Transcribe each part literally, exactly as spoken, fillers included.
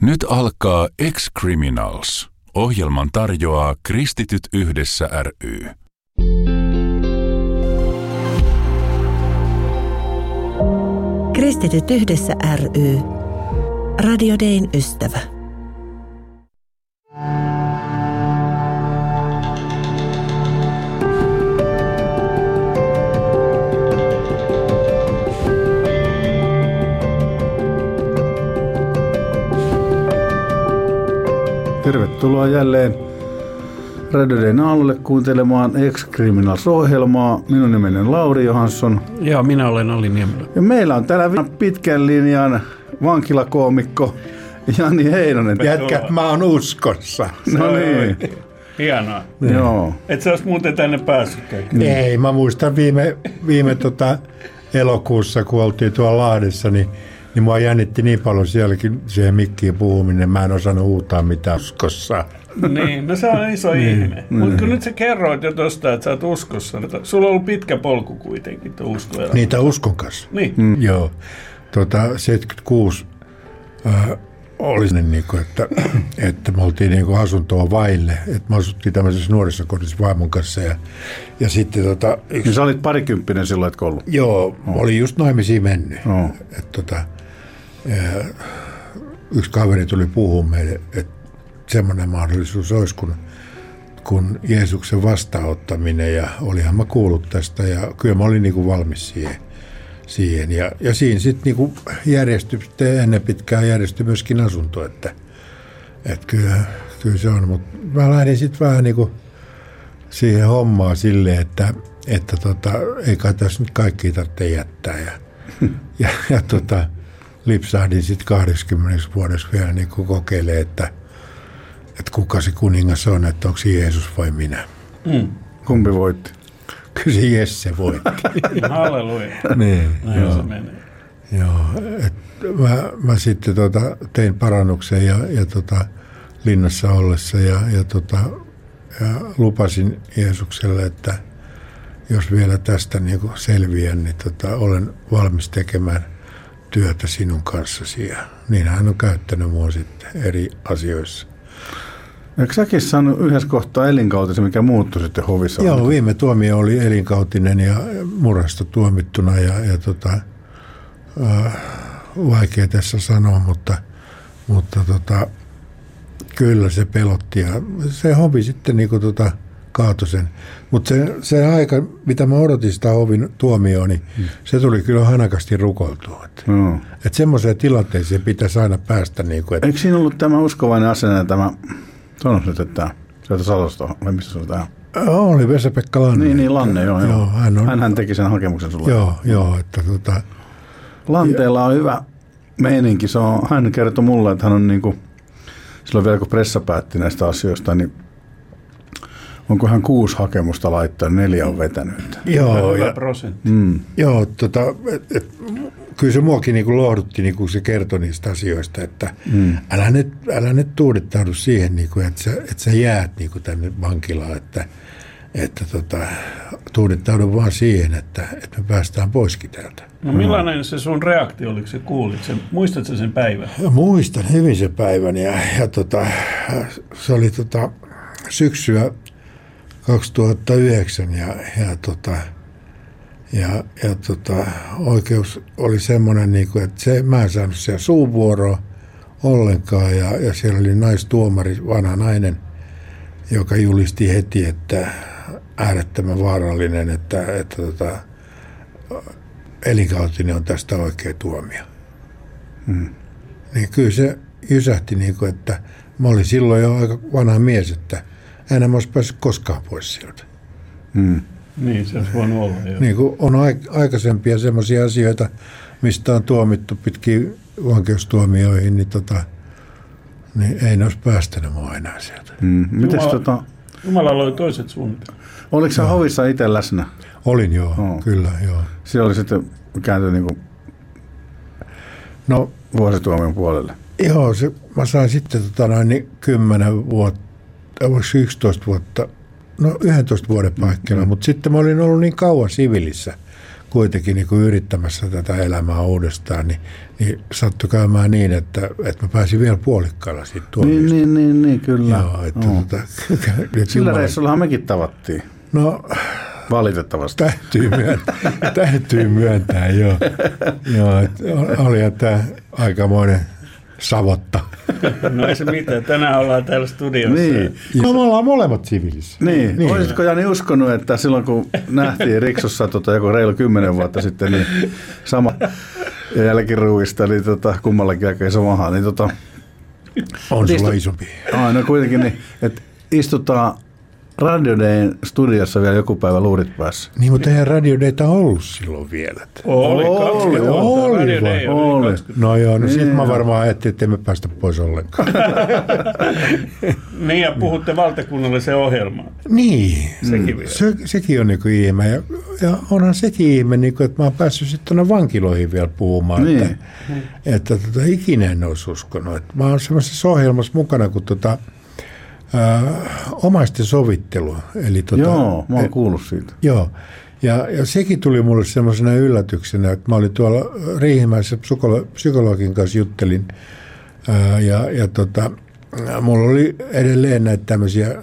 Nyt alkaa Ex-Criminals. Ohjelman tarjoaa Kristityt yhdessä ry. Kristityt yhdessä ry. Radio Dayn ystävä. Tervetuloa jälleen Radio Dayn aamulle kuuntelemaan Ex-Criminals-ohjelmaa. Minun nimeni on Lauri Johansson. Joo, minä olen Olli Niemelä. Ja meillä on täällä pitkän linjan vankilakoomikko Jani Heinonen. Jätkä, mä oon uskossa. No niin. Hienoa. Niin. Joo. Et sä ois muuten tänne päässytkään. Ei, mä muistan viime, viime tota elokuussa, kun oltiin tuolla Lahdessa, niin, niin mua jännitti niin paljon sielläkin siihen mikkiin puhuminen. Mä en osannut huutaa mitään uskossa. Niin, no se on iso niin. ihme. Niin. Mutta kun nyt sä kerroit jo tosta, että sä oot uskossa. Sulla on ollut pitkä polku kuitenkin, tuo uskoelämä. Niitä uskon kanssa. Niin. Mm. Joo. Tota, seitsemänkymmentäkuusi äh, oli niin kuin, että, että me oltiin niin kuin asuntoa vaille. Että me asuttiin tämmöisessä nuorisokodissa vaimon kanssa. Ja, ja sitten tota... Yksi... Niin sä olit parikymppinen silloin, etkö ollut? Joo, oh. Oli just naimisiin mennyt. Oh. Että tota, äh, yksi kaveri tuli puhumaan meille, että semmoinen mahdollisuus olisi, kun, kun Jeesuksen vastaanottaminen, ja olihan mä kuullut tästä, ja kyllä mä olin niin kuin valmis siihen. siihen. Ja, ja siinä sitten niin järjestyi, ennen pitkään järjestyi myöskin asunto, että, että kyllä, kyllä se on. Mutta mä lähdin sitten vähän niin kuin siihen hommaan silleen, että, että tota, ei kai tässä nyt kaikki tarvitse jättää. Ja, ja, ja tota, lipsahdin sitten kahdeksankymmentä vuodeksi vielä niin kuin kokeilemaan, että että kuka se kuningas on, että onko se Jeesus vai minä. Mm. Kumpi voitti? Kyllä se Jesse voitti. Halleluja. Niin. Näin joo. se menee. Joo. Et mä, mä sitten tota, tein parannuksen ja, ja tota, linnassa ollessa ja, ja, tota, ja lupasin Jeesukselle, että jos vielä tästä niin kuin selviän, niin tota, olen valmis tekemään työtä sinun kanssasi. Ja niin hän on käyttänyt mua sitten eri asioissa. Eikö säkin saanut yhdessä kohtaa elinkautisen, mikä muuttui sitten hovissa? Joo, viime tuomio oli elinkautinen ja murhasta tuomittuna ja, ja tota, äh, vaikea tässä sanoa, mutta, mutta tota, kyllä se pelotti ja se hovi sitten niin kuin tota, kaatoi sen. Mutta se, se aika, mitä mä odotin sitä hovin tuomioon, niin hmm. se tuli kyllä hanakasti rukoiltua. Että hmm. et semmoiseen tilanteeseen pitäisi aina päästä. Niin kuin, et... Eikö siinä ollut tämä uskovainen asenne, tämä... Sanois nyt, että sieltä Salosta, vai missä se oli tämä? Oli Vesa-Pekka Lanne. Niin, niin Lanne, joo. joo. hän, on, Hänhän teki sen hakemuksen sulle. Joo, joo. Että tota, Lanteella on hyvä meininki. Se on, hän kertoi mulle, että hän on niin kuin, silloin vielä kun pressa päätti näistä asioista, niin onko hän kuusi hakemusta laittanut, neljä on vetänyt. Joo. Hyvä prosentti. Mm. Joo, tota, et, et, kyllä se muakin niin kuin lohdutti, niin kuin se kertoi niistä asioista, että mm. älä nyt, älä nyt tuudittaudu siihen, niin kuin, että, sä, että sä jäät niin kuin tänne vankilaan, että, että tota, tuudittaudu vaan siihen, että, että me päästään poiskin täältä. No millainen se sun reaktio oli, kun sä kuulit sen? Muistatko sen päivän? Ja muistan hyvin sen päivän ja, ja tota, se oli tota, syksyä kaksituhattayhdeksän ja, ja tota, Ja, ja tota, oikeus oli semmoinen, niin kuin, että se, mä en saanut siellä suuvuoroa ollenkaan. Ja, ja siellä oli naistuomari, vanha nainen, joka julisti heti, että äärettömän vaarallinen, että, että tota, elinkautinen on tästä oikea tuomio. Hmm. Niin kyllä se jysähti, niin kuin, että mä olin silloin jo aika vanha mies, että enää mä olisi päässyt koskaan pois sieltä. Hmm. Niin, se olisi voinut olla. Jo. Niin kuin on aikaisempia semmoisia asioita, mistä on tuomittu pitkiin vankeustuomioihin, niin, tota, niin ei ne olisi päästänyt mua enää sieltä. Mm. Mites, Jumala, tota, Jumalalla oli toiset suunnitelmat. Oliko sä hovissa itse läsnä? Olin joo, oh. kyllä joo. Siellä oli sitten kääntynyt niin kuin no, vuosituomion puolelle. Joo, se, mä sain sitten tota, noin niin kymmenen vuotta, yksitoista vuotta, no yhdentoista vuoden paikkana, mm. mutta sitten mä olin ollut niin kauan sivilissä kuitenkin niin kuin yrittämässä tätä elämää uudestaan, niin, niin sattui käymään niin, että, että mä pääsin vielä puolikkaalla siitä Niin, tuomiosta. niin, niin, niin, kyllä. Joo, että oh. tota, Sillä reissullahan mekin tavattiin. No, valitettavasti. Täytyy myöntää, täytyy myöntää joo. joo että oli tämä aikamoinen savotta. No ei se mitään, tänään ollaan täällä studiossa. Niin. No me ollaan molemmat siviilissä. Niin. niin. Olisitko Jani uskonut, että silloin kun nähtiin Riksussa tota, joku reilu kymmenen vuotta sitten, niin sama jälkiruuista, niin tota, kummallakin aika iso maha. Niin, tota, on sulla istu... isompi. Aina kuitenkin, niin, että istutaan Radio Dayn studiossa vielä joku päivä luurit päässä. Niin, mutta eihän Radio Dayta ollut silloin vielä. Oli, oli, oli, oli, oli, oli. No joo, no niin, sitten mä varmaan ajattelin, että emme päästä pois ollenkaan. Niin, ja puhutte valtakunnallisen ohjelmaan. Niin, sekin, mm. se, sekin on niin kuin ihme. Ja, ja onhan sekin ihme, niin kuin, että mä oon päässyt sitten tuonne vankiloihin vielä puhumaan. Niin. Että, mm. että tota, ikinä en olisi uskonut. Että mä oon semmoisessa ohjelmassa mukana kuin tota, ä, omaisten sovittelu. Eli, tota, joo, mä oon kuullut siitä. Joo, ja, ja sekin tuli mulle semmoisena yllätyksenä, että mä olin tuolla Riihimäessä psykolo- psykologin kanssa juttelin. Ää, ja ja tota, mulla oli edelleen näitä tämmöisiä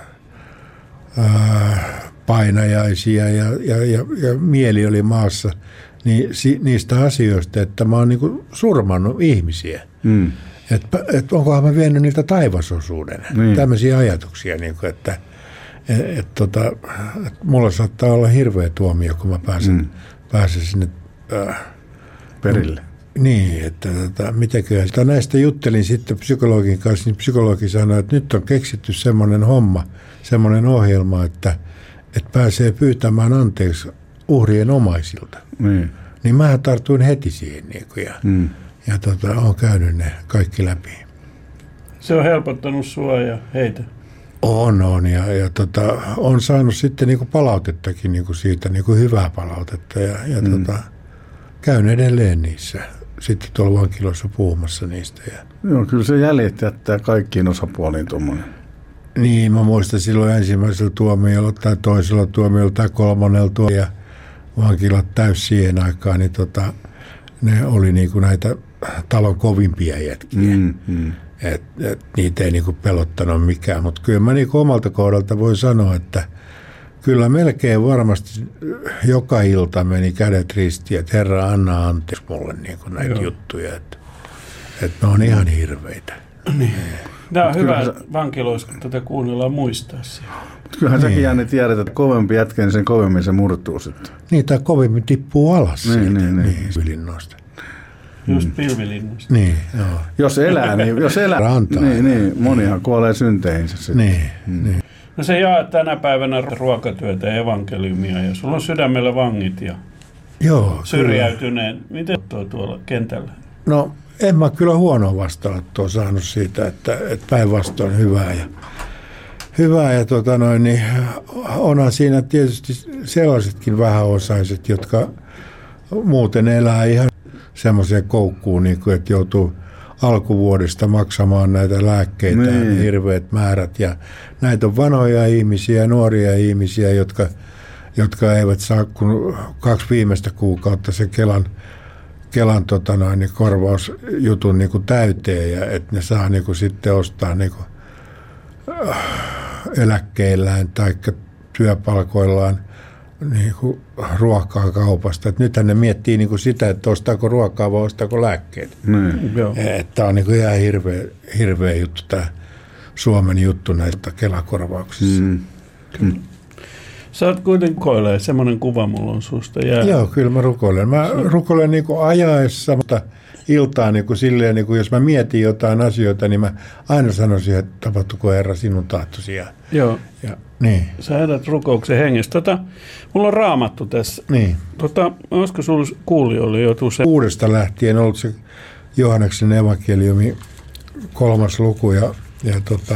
ää, painajaisia ja, ja, ja, ja mieli oli maassa niin, si, niistä asioista, että mä oon niinku surmannut ihmisiä. Mm. Että et onkohan mä vienyt niiltä taivasosuuden. Niin. Tämmöisiä ajatuksia, niinku, että et, et, tota, et mulla saattaa olla hirveä tuomio, kun mä pääsen, mm. pääsen sinne äh, perille. Niin, että tota, mitenköhän sitä näistä juttelin sitten psykologin kanssa, niin psykologi sanoi, että nyt on keksitty semmoinen homma, semmoinen ohjelma, että, että pääsee pyytämään anteeksi uhrien omaisilta. Niin. Niin mä tartuin heti siihen niin kuin, ja, mm. ja tota, olen käynyt ne kaikki läpi. Se on helpottanut sua ja heitä. On, on. Ja, ja tota, on saanut sitten niin kuin palautettakin niin kuin siitä, niin kuin hyvää palautetta ja, ja mm. tota, käyn edelleen niissä. Sitten tuolla vankiloissa puhumassa niistä. Ja... Joo, kyllä se jäljet jättää kaikkiin osapuoliin tuommoinen. Niin, mä muistan silloin ensimmäisellä tuomiolla tai toisella tuomiolla tai kolmannella tuomiolla ja vankilat täys siihen aikaan, niin tota, ne oli niinku näitä talon kovimpia jätkiä. Mm, mm. Et, et, niitä ei niinku pelottanut mikään, mutta kyllä mä niinku omalta kohdalta voi sanoa, että kyllä melkein varmasti joka ilta meni kädet ristiin, että Herra anna anteeksi mulle niinku näitä Joo. juttuja, että, että ne on ihan hirveitä. Niin. Tämä on hyvä sä... vankiloissa, kun tätä kuunnellaan muistaa siellä. Mutta kyllähän niin. säkin Janne tiedät, että kovempi jätkä, niin sen kovemmin se murtuu sitten. Niin, tai kovemmin tippuu alas niin, siitä. Niin, niin. Pilvilinnoista. Just mm. pilvilinnoista. Niin, joo. Jos elää, niin, jos elää, niin, niin, monihan kuolee synteihinsä sitten. Niin, mm. niin. No se jaa tänä päivänä ruokatyötä ja evankeliumia ja sulla on sydämellä vangit ja joo, syrjäytyneen. Miten tuo tuolla kentällä? No en mä kyllä huonoa vastaanottoa saanut siitä, että, että päinvastoin hyvää ja hyvää ja tota noin, niin onhan siinä tietysti sellaisetkin vähäosaiset, jotka muuten elää ihan semmoiseen koukkuun, niin kuin, että joutuu alkuvuodesta maksamaan näitä lääkkeitä niin. hirveät määrät ja näitä on vanhoja ihmisiä, nuoria ihmisiä, jotka, jotka eivät saa kun kaksi viimeistä kuukautta se Kelan Kelan tota noin, niin korvausjutun niin kuin täyteen ja että ne saa niin kuin sitten ostaa niin kuin, äh, eläkkeillään tai työpalkoillaan niin kuin ruokaa kaupasta. Et nythän ne miettii niin kuin sitä, että ostaako ruokaa vai ostaako lääkkeet. Mm. Tämä on niin kuin ihan hirveä, hirveä juttu tämä Suomen juttu näistä Kela-korvauksissa. Mm. Mm. Sä oot kuitenkin rukoilee, semmoinen kuva mulla on susta jää. Joo, kyllä mä rukoilen. Mä rukoilen niin kuin ajaessa, mutta iltaan niin kuin silleen, niin kuin jos mä mietin jotain asioita, niin mä aina sanoisin, että tapahtuiko Herra sinun tahtosi. Ja, Joo. Ja, niin. Sä elät rukouksen hengessä. Tota, mulla on Raamattu tässä. Niin. Tota, olisiko sulla kuulijoille jo se... Uudesta lähtien ollut se Johanneksen evankeliumi kolmas luku ja, ja tota...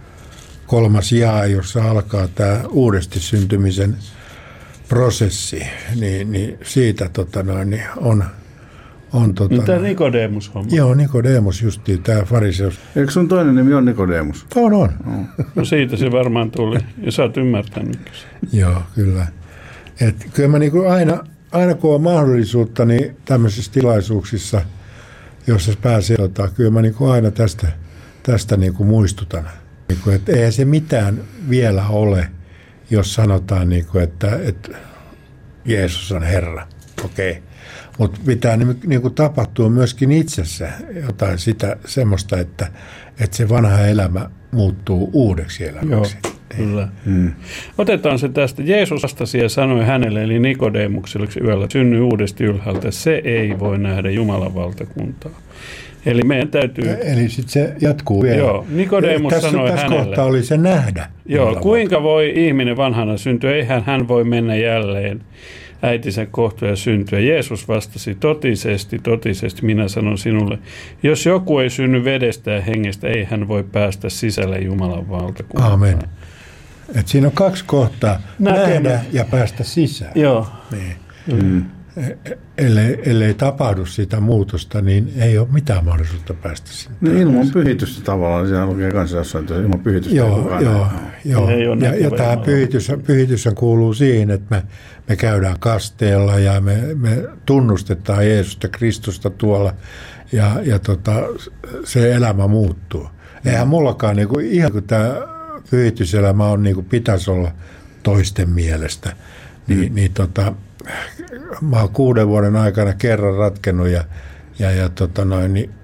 kolmas jaa, jossa alkaa tämä uudesti syntymisen prosessi, niin, niin siitä tota noin, niin on... on tota, no, tämä Nikodemus-homma. Joo, Nikodemus justiin, tämä fariseus. Eikö sun toinen nimi on Nikodemus? On, on. Oh. No siitä se varmaan tuli, ja sä oot ymmärtänyt. Joo, kyllä. Et kyllä mä niinku aina, aina kun on mahdollisuutta, niin tämmöisissä tilaisuuksissa jos se pääsee, tota, kyllä mä niin kuin aina tästä, tästä niin kuin muistutan. Niin kuin, että eihän se mitään vielä ole, jos sanotaan, niin kuin, että, että Jeesus on Herra. Okei. Okay. Mutta pitää niin kuin tapahtua myöskin itsessä jotain sitä semmoista, että, että se vanha elämä muuttuu uudeksi elämäksi. Joo, kyllä. Hmm. Otetaan se tästä. Jeesus vastasi ja sanoi hänelle, eli Nikodeemukselle yöllä, synny uudesti ylhäältä. Se ei voi nähdä Jumalan valtakuntaa. Eli meidän täytyy... Eli sitten se jatkuu vielä. Joo, Nikodeemus tässä, sanoi tässä hänelle. Tässä oli se nähdä. Joo, kuinka voi ihminen vanhana syntyä? Eihän hän voi mennä jälleen äitinsä kohtua ja syntyä. Jeesus vastasi, totisesti, totisesti, minä sanon sinulle, jos joku ei synny vedestä ja hengestä, ei hän voi päästä sisälle Jumalan valtakuntaan. Aamen. Et siinä on kaksi kohtaa, Näkemä. nähdä ja päästä sisään. Joo. Niin. Mm. Ellei, ellei tapahdu sitä muutosta, niin ei ole mitään mahdollisuutta päästä sinne. No ilman pyhitystä tavallaan, siinä lukee kanssa jossain, että ilman pyhitystä joo, ei kukaan joo, joo. Ei Ja, ja tämä pyhitys, pyhitys kuuluu siihen, että me, me käydään kasteella ja me, me tunnustetaan Jeesusta Kristusta tuolla ja, ja tota, se elämä muuttuu. Eihän mullakaan, niin kuin, ihan kuin tämä pyhityselämä on, niin kuin pitäisi olla toisten mielestä, niin, mm. niin tota, mä oon kuuden vuoden aikana kerran ratkennut ja, ja, ja tota noin, niin,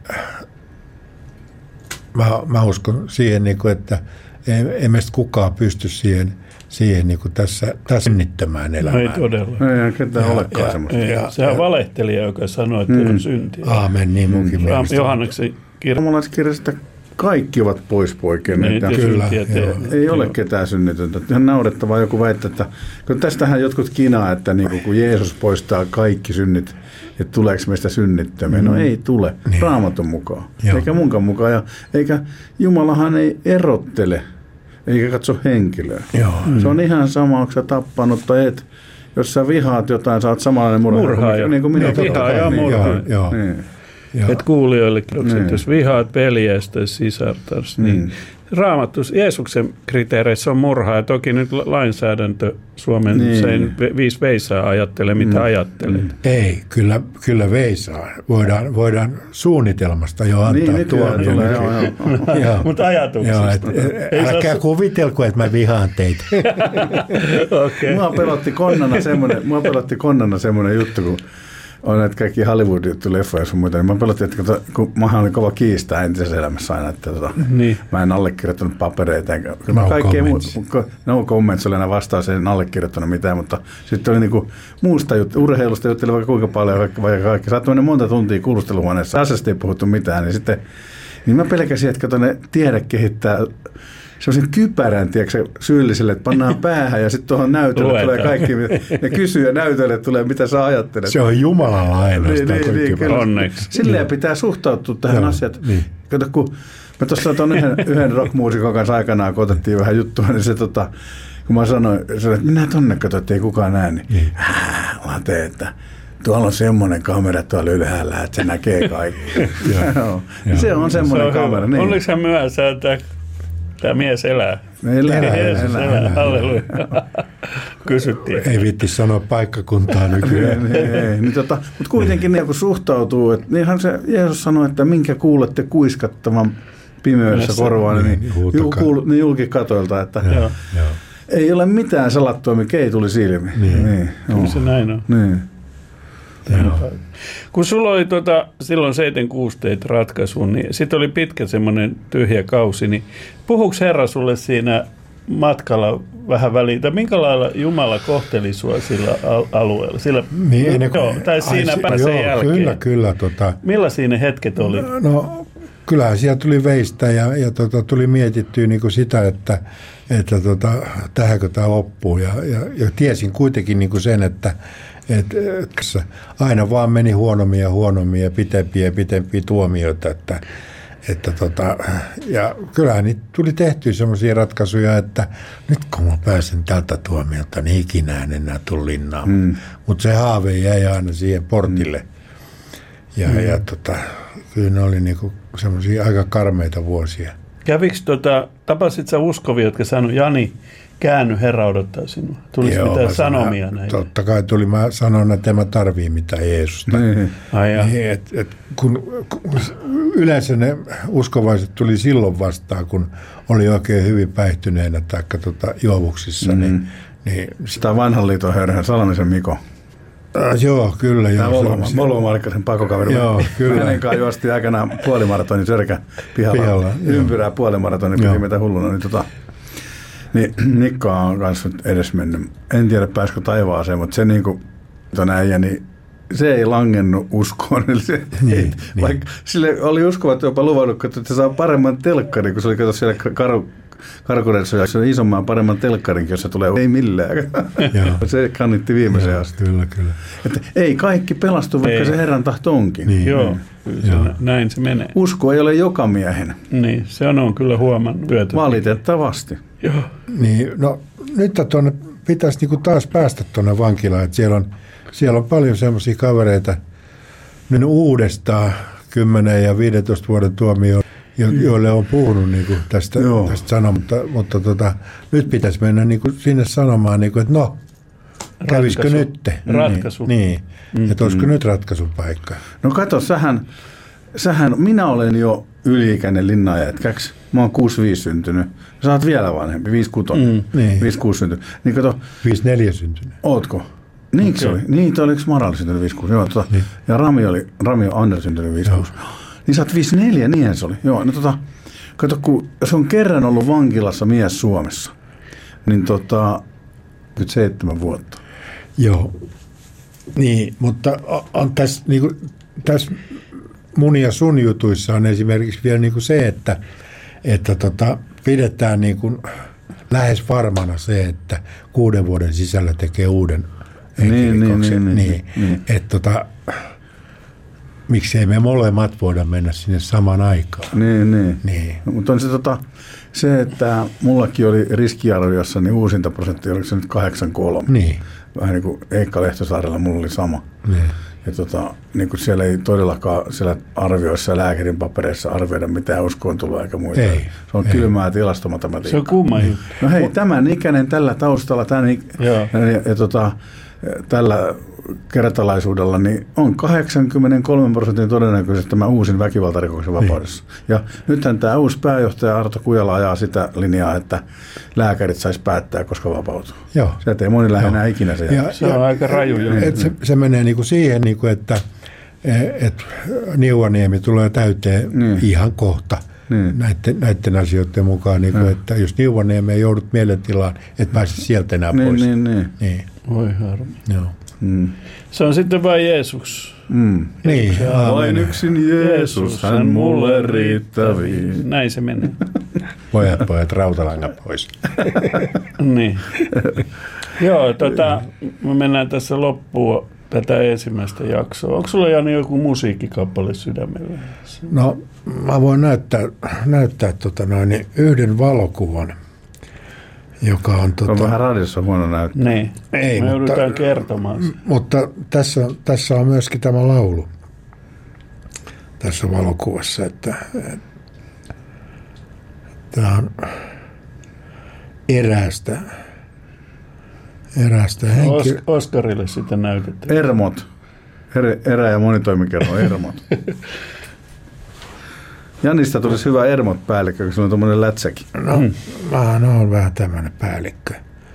mä, mä uskon siihen, niin kuin, että ei, ei meistä kukaan pysty siihen, siihen niin kuin tässä, tässä synnittämään elämään. Ei todella. Ei ketään ja, olekaan ja, semmoista. Ja, sehän on valehtelija, joka sanoo, että mm. on syntiä. Aamen, niin munkin mm. mielestä. Johanneksen kirja. Suomalaiskirjasta kaikki ovat pois poikenneet. Niin, kyllä. Ei joo. ole ketään synnitöntä. Ihan naurettavaa joku väittää, että kun tästähän jotkut kinaa, että niin kun Jeesus poistaa kaikki synnit, että tuleeko meistä synnittömiä. No ei tule. Niin. Raamatun mukaan. Joo. Eikä munkaan mukaan. Ja, eikä Jumalahan ei erottele, eikä katso henkilöä. Joo. Se on ihan sama, onko sä tappanut tai et. Jos sä vihaat jotain, sä oot samanlainen murhaaja. Murhaaja. Niin kuin minä. Vihaaja ja murhaaja. Joo. Niin. Että kuulijoillekin, niin. Jos vihaat veljestä sisartasi, niin mm. Raamattu Jeesuksen kriteereissä on murhaa, ja toki nyt lainsäädäntö Suomen niin. Sein viisi veisaa ajattelee, mitä mm. ajattelet. Ei, kyllä, kyllä veisaa. Voidaan, voidaan suunnitelmasta jo antaa niin, tuomio. Mutta ajatuksista. Älkää saa... kuvitelko, että mä vihaan teitä. Okay. Mua pelotti konnana semmoinen, mua pelotti konnana semmoinen juttu, kun on näitä kaikki Hollywood-juttu-leffoja sun muita, niin mä pelotin, että kun mä olin kova kiistää entisessä elämässä aina, että tota, niin. mä en allekirjoittanut papereita. Enkä, no comments. Mu- no comments oli aina vastaus, en allekirjoittanut mitään, mutta sitten oli niinku muusta juttu, urheilusta jutteli vaikka kuinka paljon, vaikka, vaikka kaikki. Saattoi mennä monta tuntia kuulusteluhuoneessa, asiasta ei puhuttu mitään, niin sitten niin mä pelkäsin, että kato, ne tiede kehittää sellaisen kypärän, tiedätkö, syylliselle, että pannaan päähän ja sitten tuohon näytölle tulee kaikki, ne kysyy ja näytölle tulee, mitä sä ajattelet. Se on Jumalalla ainoastaan. Niin, niin, niin, onneksi. Silleen pitää suhtautua tähän asiaan. Niin. Kato, kun mä tuossa tuon yhden, yhden rockmuusikon kanssa aikanaan, kun otettiin vähän juttua, niin se tota, kun mä sanoin, että minä tonne katso, että ei kukaan näe, niin, niin. Äh, late, että tuolla on semmoinen kamera tuolla ylhäällä, että se näkee kaikki. Joo. Se on semmoinen se on kamera. Niin. Oliko hän myöhässä, että tämä mies elää? Elää, elää, Jeesus elää, elää. elää. Halleluja. Kysyttiin. Ei viitti sanoa paikkakuntaa nykyään. ei, ei, niin tota, mutta kuitenkin niin kun suhtautuu, että niinhän se Jeesus sanoi, että minkä kuulette kuiskattavan pimeydessä korvaan, niin, niin, kuul, niin julkikatoilta, että ja, ja. ei ole mitään salattua, mikä ei tuli silmi. Niin. Niin, Kyllä se näin on. Niin. Joo. Kun sulla oli tota, silloin seitsemänkymmentäkuusi teit ratkaisun, niin sitten oli pitkä semmoinen tyhjä kausi, niin puhuuko Herra sulle siinä matkalla vähän väliin, tai minkä lailla Jumala kohteli sua sillä alueella? Sillä, niin, ennen kuin, joo, tai siinä ai, päin sen jälkeen. Kyllä, kyllä. Tota, millaisia ne hetket oli? No, no kyllähän siellä tuli veistä ja, ja tota, tuli mietittyä niin kuin sitä, että, että tota, tähänkö tämä loppuu. Ja, ja, ja tiesin kuitenkin niin kuin sen, että et, et, aina vaan meni huonommin ja huonommin ja pitempiä ja pitempiä tuomioita. Että, että tota, ja kyllähän niitä tuli tehtyä sellaisia ratkaisuja, että nyt kun mä pääsen tältä tuomiolta, niin ikinä en enää tule linnaan. Mm. Mutta se haave jäi aina siihen portille. Ja, mm. ja tota, kyllä ne oli niinku semmoisia aika karmeita vuosia. Kävikö tota, tapasit sä uskovia, jotka sanoi, Jani, käänny, Herra odottaa sinua? Tuliko mitään sanomia näitä? Totta kai tuli. Mä sanoin, että en mä tarvii mitään Jeesusta. Niin. Ai Niin, et, et, kun, kun yleensä ne uskovaiset tuli silloin vastaan, kun oli oikein hyvin päihtyneenä tai tota, juovuksissa. Mm. Niin, niin, Sitä vanhan liiton höyrähän Salamisen Miko. äh, joo, kyllä. Tämä Joo, Volvo-Markkasen pakokaveri. Joo, kyllä. Hänen kanssa juosti aikanaan puolimaratonin Sörkä pihalla. pihalla Ympyrää puolimaratonin, piti mitä hulluna. Niin, tota, niin Nikko on kanssa edes mennyt. En tiedä pääskö taivaaseen, mutta se niin kuin ton äijä, niin se ei langennut uskoon. Se, niin, ei, niin. Vaikka sille oli uskovat jopa luvannut, että se saa paremman telkkarin, kun se oli kato siellä karu, Karkureissuja, se on isomman paremman telkkarinkin, jos se tulee ei millään. Se kannitti viimeiseen joo, asti. Kyllä, kyllä. Että ei kaikki pelastu, vaikka ei. Se Herran tahto onkin. Niin. Joo, kyllä se, näin se menee. Usko ei ole joka miehen. Niin, se on, on kyllä huomannut. Työtä. Valitettavasti. Joo. Niin, no nyt tuonne pitäisi niinku taas päästä tuonne vankilaan, että siellä on, siellä on paljon semmoisia kavereita nyt uudestaan kymmenen ja viidentoista vuoden tuomio, jo, joille on puhunut niinku tästä, tästä sanoa, mutta, mutta tota, nyt pitäisi mennä niinku sinne sanomaan, niinku, että no, kävisikö nyt? Ratkaisu. Niin, mm-hmm. Että olisiko nyt ratkaisun paikka? No kato, sähän, sähän, minä olen jo yli-ikäinen linnanjätkäksi. Mä oon kuusikymmentäviisi syntynyt. Sä oot vielä vanhempi, viisikymmentäkuusi. Mm, niin. viisikymmentäkuusi syntynyt. Niin kato. viisikymmentäneljä syntynyt. Ootko? Niin okay. Se oli. Niin, oliko Maralli syntynyt viisikymmentäkuusi? Joo, tota, niin. Ja Rami oli, Rami on Anders syntynyt viisikymmentäkuusi. Joo. Niin sä oot viisikymmentäneljä, niinhän se oli. Joo, no tota, kato, kun jos on kerran ollut vankilassa mies Suomessa, niin tota, nyt seitsemän vuotta. Joo. Niin, mutta on tässä, niin kuin, tässä mun ja sun jutuissa on esimerkiksi vielä niin kuin se, että, että tota, pidetään niin kuin lähes varmana se, että kuuden vuoden sisällä tekee uuden henkirikoksen. Niin, niin, niin, niin, niin. Että tota, miksei me molemmat voida mennä sinne samaan aikaan. Niin, niin. niin. No, mutta on se, tota, se, että mullakin oli riskiarviossa, niin uusintaprosentti, oliko se nyt kahdeksan kolme. Niin. Vähän niin kuin Eikka Lehtosaarella mulla oli sama. Niin. Ja tota, niin kuin siellä ei todellakaan siellä arvioissa ja lääkärin papereissa arvioida mitään uskoon tullut eikä muita. Ei, se on ei. Kylmää tilastomatematiikkaa. Se on kumma juttu. No hei, tämän ikäinen tällä taustalla tämän ik- ja, ja tota, tällä kertalaisuudella niin on kahdeksankymmentäkolme prosentin todennäköisesti tämä uusin väkivaltarikoksen vapaudessa. Ja nythän tämä uusi pääjohtaja Arto Kujala ajaa sitä linjaa, että lääkärit saisi päättää, koska vapautuu. Joo. Sieltä ei moni lähde enää ikinä se. Ja, se on ja, aika raju. Jo. Et se, se menee niinku siihen, niinku, että et Niuaniemi tulee täyteen niin. ihan kohta. Niin. Näiden, näiden asioiden mukaan, niin kuin, että jos Niuaniemeen joudut mielentilaan, et pääse sieltä enää niin, pois. Niin, niin. Niin. Voi harmi. Joo. Mm. Se on sitten vain Jeesus. Mm. Niin. Vain yksin Jeesus, hän mulle riittäviin. Näin se menee. Pojat, pojat, rautalanga pois. Niin. Joo, tota, me mennään tässä loppuun tätä ensimmäistä jaksoa. Onko sulla, Jani, joku musiikkikappale sydämellä? No, mä voin näyttää, näyttää tota noin, niin yhden valokuvan, joka on... Tota, on vähän radiossa huono näyttää. Niin, ei, me mutta, joudutaan kertomaan. Mutta tässä, tässä on myöskin tämä laulu tässä valokuvassa, että, että tämä on eräästä, eräästä henkilöä. Os- Oskarille sitä näytetään. Ermot. Er, erä- ja monitoimikerro Ermot. Janista tulisi hyvä Ermot päällikkö, kun se on tuommoinen lätsäkin. No, mm. mä oon vähän tämmöinen päällikkö.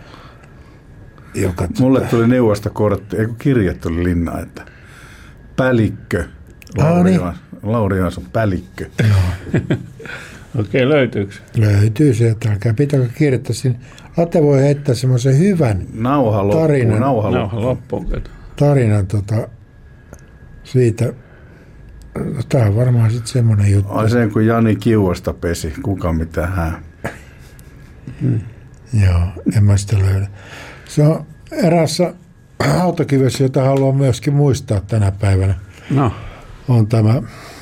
Joka Mulle tuota... tuli neuvosta kortti, eikö kirje tuli Linna, että päällikkö. Lauri, niin. Lauri Johansson, päällikkö. Okei, löytyykö? Löytyy se, että älkää pitäkö kirjoittaa sinne. Late voi heittää semmoisen hyvän nauha loppuun, tarinan. Nauha loppuun. loppuun. Tarinan tota, siitä. No, tämä on varmaan sitten semmoinen juttu. Ai sen, kun Jani kiuasta pesi, kuka mitä hän. Hmm. Joo, en mä sitä löydä. Se on erässä autokivessä, jota haluan myöskin muistaa tänä päivänä. No. On tämä,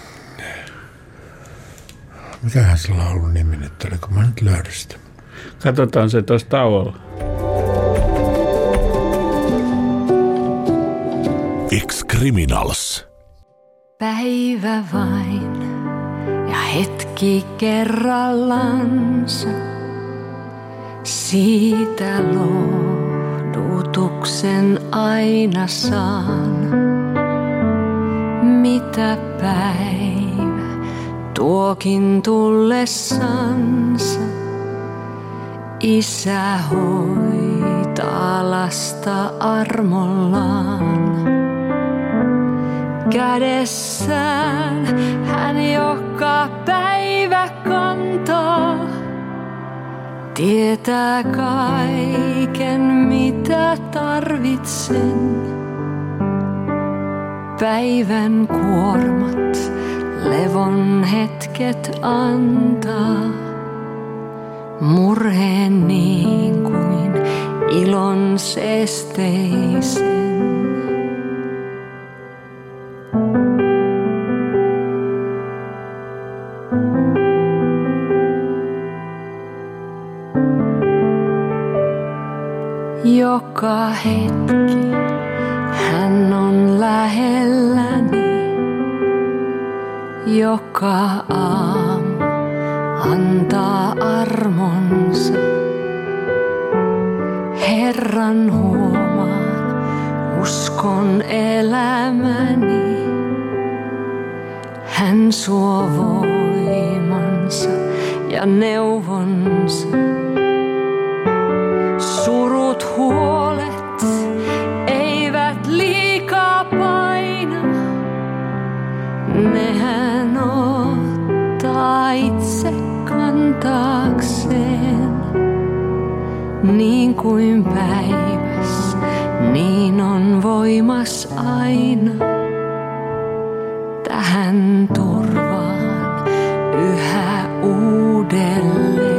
mikähän se laulun nimi nyt oli, kun mä nyt löydän sitä. Katsotaan se tuossa tauolla. Ex-Criminals. Päivä vain ja hetki kerrallansa. Siitä lohdutuksen aina saan, mitä päivä tuokin tullessansa. Isä hoitaa lasta armollaan. Kädessään hän joka päivä kantaa. Tietää kaiken mitä tarvitsen. Päivän kuormat levon hetket antaa. Murheen niin kuin ilon seesteisen. Joka hetki hän on lähelläni, joka aamu antaa armonsa. Herran huomaan uskon elämäni, hän suo voimansa ja neuvonsa. Surut huolet eivät liikaa paina, nehän ottaa itse kantaakseen. Niin kuin päiväs, niin on voimas aina. Tähän turvaan yhä uudelleen.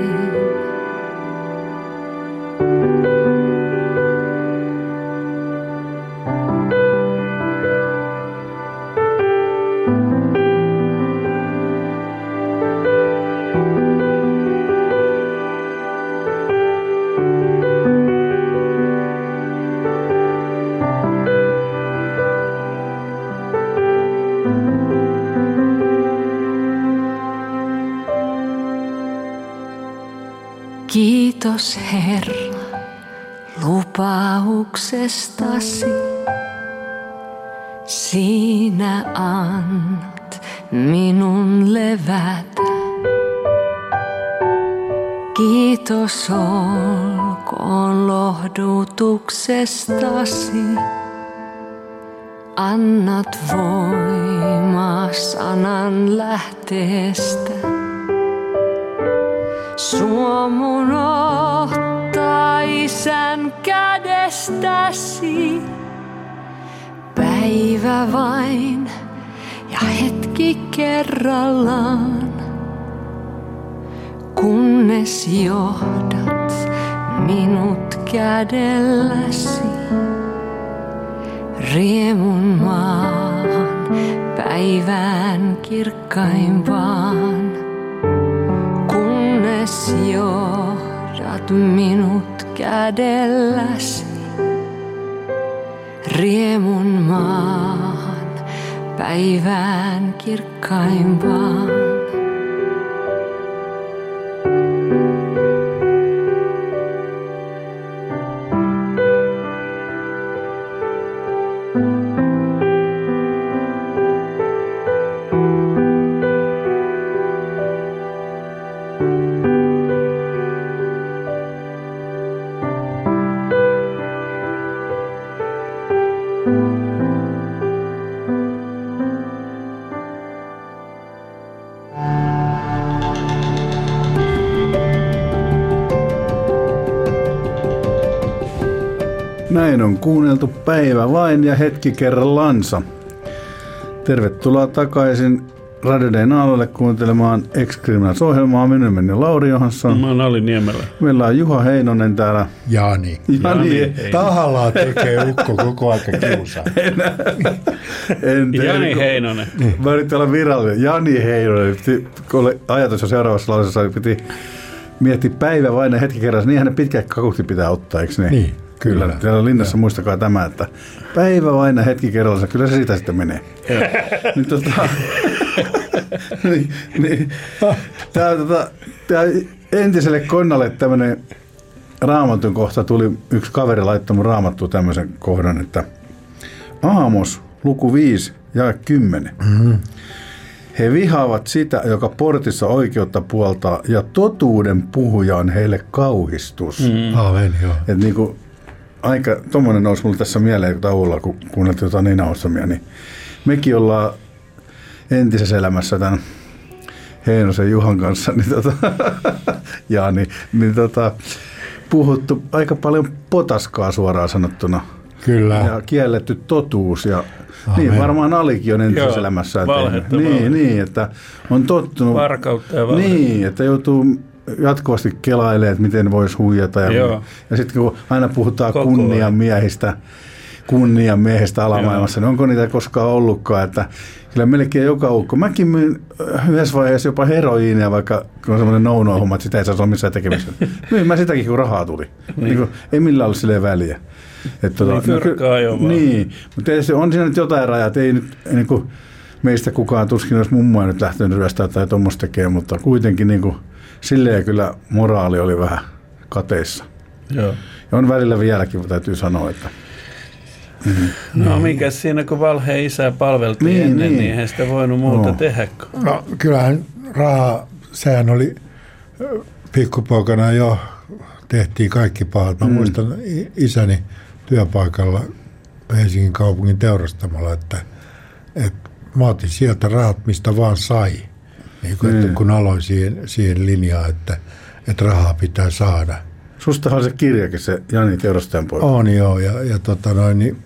Kiitos Herra lupauksestasi, sinä annat minun levätä. Kiitos olkoon lohdutuksestasi, annat voimaa sanan lähteestä. Suomun ottaa Isän kädestäsi, päivä vain ja hetki kerrallaan, kunnes johdat minut kädelläsi riemun maahan päivään kirkkaimpaan. Kunnes johdat minut kädelläsi riemun maahan päivään kirkkaimpaan. Näin on kuunneltu päivä vain ja hetki kerrallansa. Tervetuloa takaisin Radio Dayn aalloille kuuntelemaan Ex-Criminals-ohjelmaa. Minun nimeni Lauri Johansson. Mä oon Ali Niemelä. Meillä on Juha Heinonen täällä. Jani. Jani. Jani. Tahallaan tekee ukko koko aika kiusaa. En Jani Heinonen. Mä yritin olla virallinen. Jani Heinonen. Ajatus jo seuraavassa lausessa piti miettiä päivä vain ja hetki kerran. Niinhän ne pitkä kakusti pitää ottaa, eikö niin? Niin. Kyllä. Kyllä. Täällä linnassa muistakaa tämä, että päivä vain ja hetki kerrallaan. Kyllä se siitä sitten menee. Nyt tota... niin, niin. Tää, tota, tää entiselle Konnalle tämmöinen Raamatun kohta tuli, yksi kaveri laittoi mun Raamattuun tämmöisen kohdan, että Aamos, luku viisi, jae kymmenen. Mm-hmm. He vihaavat sitä, joka portissa oikeutta puoltaa, ja totuuden puhuja on heille kauhistus. Mm. Aamen, joo. Et niinku, aika, tommonen nousi mulle tässä mieleen tauolla, kun kuunneltiin jotain Nina Ossamia, niin mekin ollaan entisessä elämässä tämän Heinosen Juhan kanssa, niin tota, ja niin, niin tota, puhuttu aika paljon potaskaa suoraan sanottuna. Kyllä. Ja kielletty totuus ja Amen. Niin varmaan Alikin on entisessä elämässä. Niin, niin, että on tottunut. Varkautta ja valhetta. Niin, että joutuu jatkuvasti kelailemaan, että miten voisi huijata. Ja, ja sitten kun aina puhutaan Koko kunnian miehistä, kunnian miehistä alamaailmassa, niin onko niitä koskaan ollutkaan, että kyllä melkein joka ukko. Mäkin myin yhdessä vaiheessa jopa heroiinia, vaikka on semmoinen no-no-homma, että sitä ei saa olla missään tekemistä. Myin mä sitäkin, kun rahaa tuli. Niin. Niin kuin, ei millään ollut silleen väliä. Että niin fyrkkaa jo vaan. Niin, mutta on siinä nyt jotain rajat. Ei nyt niin kuin meistä kukaan tuskin olisi mummoa nyt lähtenyt ryöstää tai tuommoista tekemään, mutta kuitenkin niin kuin, silleen kyllä moraali oli vähän kateissa. Joo. Ja on välillä vieläkin, täytyy sanoa, että Mm-hmm. No mikäs siinä, kun valheen isää palveltiin niin, ennen, niin, niin eihän sitä voinut muuta no. tehdä. No kyllähän rahaa, sehän oli pikkupoikana jo, tehtiin kaikki pahat. Mä mm. muistan isäni työpaikalla Helsingin kaupungin teurastamalla, että, että mä otin sieltä rahat, mistä vaan sai. Niin kuin, mm. että kun aloin siihen, siihen linjaan, että, että rahaa pitää saada. Sustahan se kirjakin, se Jani Teurastajan poika. On joo, ja, ja tota noin, niin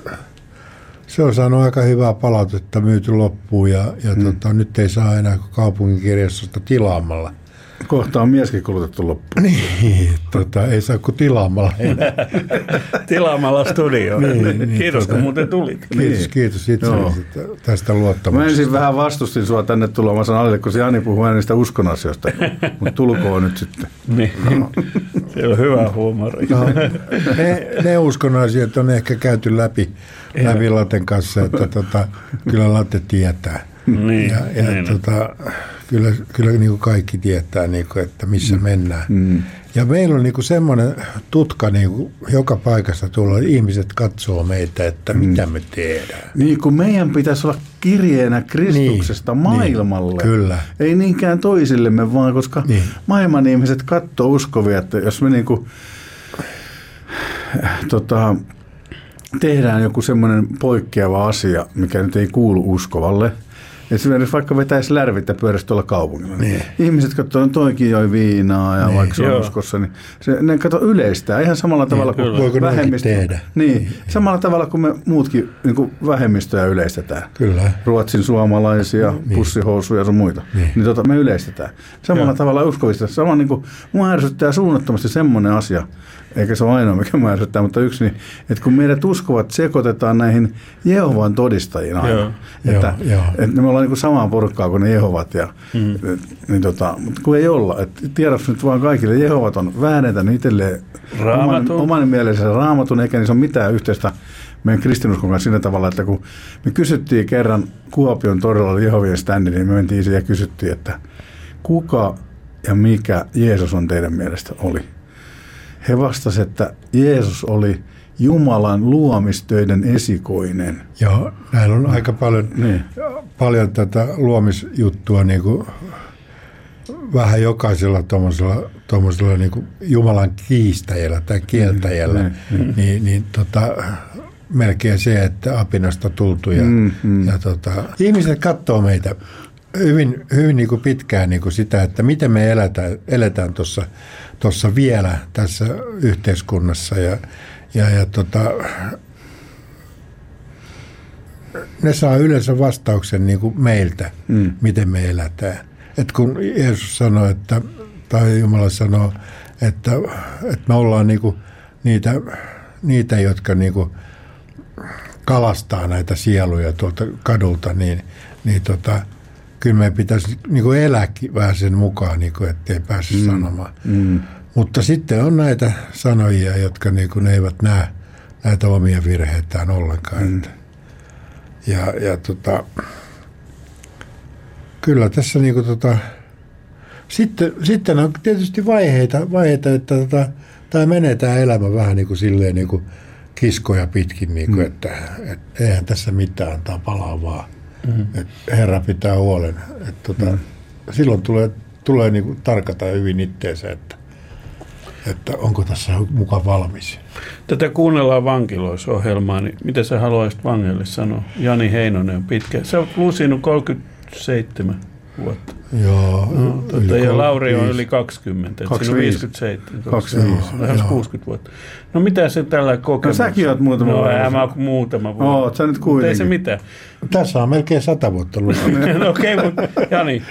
se on saanut aika hyvää palautetta myyty loppuun, ja, ja mm. tota, nyt ei saa enää kaupungin kirjastosta tilaamalla. Kohta on mieskin kulutettu loppuun. Niin, tota, ei saa kuin tilaamalla. Tilaamalla studioon. Niin, niin, kiitos, tota, kun muuten tulit. Kiitos, niin. kiitos itse tästä luottamuksesta. Mä ensin vähän vastustin sua tänne tuloa. Mä sanoin Alille, kun se Jani puhuu aina niistä uskon asioista. Mutta tulkoon nyt sitten. Niin, no. Se on hyvä huumori. No, ne, ne uskon asiat on ehkä käyty läpi, läpi Laten kanssa, että tota, kyllä Late tietää. Niin, ja ja niin. Tota, kyllä, kyllä niin kuin kaikki tietää, niin kuin, että missä mm. mennään. Mm. Ja meillä on niin kuin semmoinen tutka niin kuin joka paikasta tulla, ihmiset katsoo meitä, että mm. mitä me tehdään. Niin kuin meidän pitäisi olla kirjeenä Kristuksesta niin, maailmalle. Niin, kyllä. Ei niinkään toisillemme vaan, koska niin. maailman ihmiset katsoo uskovia, että jos me niin kuin, tota, tehdään joku semmoinen poikkeava asia, mikä nyt ei kuulu uskovalle, esimerkiksi vaikka vetäisi lärvit ja pyörisi tuolla kaupungilla. Niin. Ihmiset katsoo, että toikin joi viinaa ja niin, vaikka se on uskossa, niin se, ne katsoo yleistää ihan samalla tavalla niin, kuin vähemmistö. Tehdä. Niin, niin, samalla tavalla kuin me muutkin niin kuin vähemmistöjä yleistetään. Kyllä. Ruotsin suomalaisia, niin. pussihousuja ja sun muita. Niin, niin tota, me yleistetään. Samalla Joo. tavalla uskovista. Sama niin kuin mua ärsyttää suunnattomasti semmoinen asia, eikä se ole ainoa, mikä mä ärsyttää, mutta yksi, niin, että kun meidät uskovat sekoitetaan näihin Jehovan todistajiin aina. Joo. Että, Joo, että me ollaan niin kuin samaa porukkaa kuin ne Jehovat. Ja, mm. niin tota, mutta kun ei olla. Että tiedoksi nyt vaan kaikille, Jehovat on väännetänyt itselleen oman, oman mielensä Raamatun, eikä niissä ole mitään yhteistä meidän kristinuskon kanssa sillä tavalla, että kun me kysyttiin kerran Kuopion torilla Jehovien ständi, niin me mentiin siihen ja kysyttiin, että kuka ja mikä Jeesus on teidän mielestä oli? He vastasivat, että Jeesus oli Jumalan luomistöiden esikoinen. Joo, näillä on aika paljon, niin. paljon tätä luomisjuttua niin kuin vähän jokaisella tuommoisella, tuommoisella niin kuin Jumalan kiistäjällä tai kieltäjällä, mm, mm. niin, niin tota, melkein se, että apinasta tultu. Ja, mm, mm. ja tota, ihmiset katsoo meitä hyvin, hyvin niin kuin pitkään niin kuin sitä, että miten me eletään, eletään tuossa tuossa vielä tässä yhteiskunnassa ja, ja, ja tota, ne saa yleensä vastauksen niin kuin meiltä, mm. miten me eletään. Et kun Jeesus sanoo, että, tai Jumala sanoo, että, että me ollaan niin kuin niitä, niitä, jotka niin kuin kalastaa näitä sieluja tuolta kadulta, niin, niin tota, kyllä meidän pitäisi niin kuin elääkin vähän sen mukaan, niin kuin, ettei pääse mm. sanomaan. Mm. Mutta sitten on näitä sanojia, jotka niin kuin eivät näe näitä omia virheitään ollenkaan. Mm. Ja, ja tota, kyllä tässä niinku tota, sitten, sitten on tietysti vaiheita, vaiheita että tota, tämä menee tämä elämä vähän niin kuin silleen niin kuin kiskoja pitkin, niin kuin, mm. että et, eihän tässä mitään, tämä palaa vaan. Mm. Et Herra pitää huolen. Et, tota, mm. Silloin tulee, tulee niin kuin tarkata hyvin itteensä, että, että onko tässä mukaan valmis. Tätä kuunnellaan vankiloisohjelmaa, niin mitä sä haluaisit vangeille sanoa? Jani Heinonen on pitkä. Sä oot luusinut kolmekymmentäseitsemän vuotta. Joo. No, tuota, ja Lauri on yli kaksikymmentä. Siinä on viisikymmentäseitsemän. kaksikymmentäviisi. Lähes kuusikymmentä vuotta. No mitä se tällä kokemus? No säkin oot muutama no, vuotta. No mä oon muutama vuotta. Oot sä nyt kuitenkin. Ei se mitään. Tässä on melkein sata vuotta lukenut. No okei, okay, mutta Jani,